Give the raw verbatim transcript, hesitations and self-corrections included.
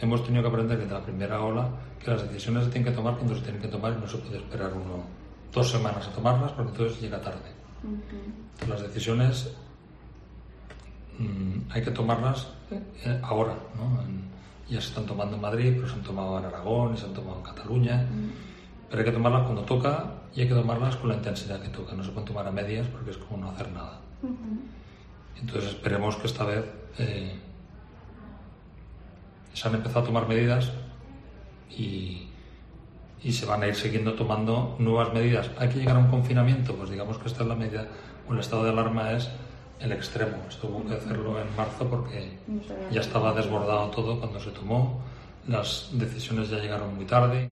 Hemos tenido que aprender desde la primera ola que las decisiones se tienen que tomar cuando se tienen que tomar y no se puede esperar uno dos semanas a tomarlas porque entonces llega tarde. Uh-huh. Las decisiones mmm, hay que tomarlas eh, ahora, ¿no? En, ya se están tomando en Madrid, pero se han tomado en Aragón y se han tomado en Cataluña. Uh-huh. Pero hay que tomarlas cuando toca y hay que tomarlas con la intensidad que toca. No se pueden tomar a medias porque es como no hacer nada. Uh-huh. Entonces esperemos que esta vez eh, se han empezado a tomar medidas y, y se van a ir siguiendo tomando nuevas medidas. ¿Hay que llegar a un confinamiento? Pues digamos que esta es la medida, o el estado de alarma es el extremo. Esto hubo que hacerlo en marzo porque ya estaba desbordado todo cuando se tomó, las decisiones ya llegaron muy tarde.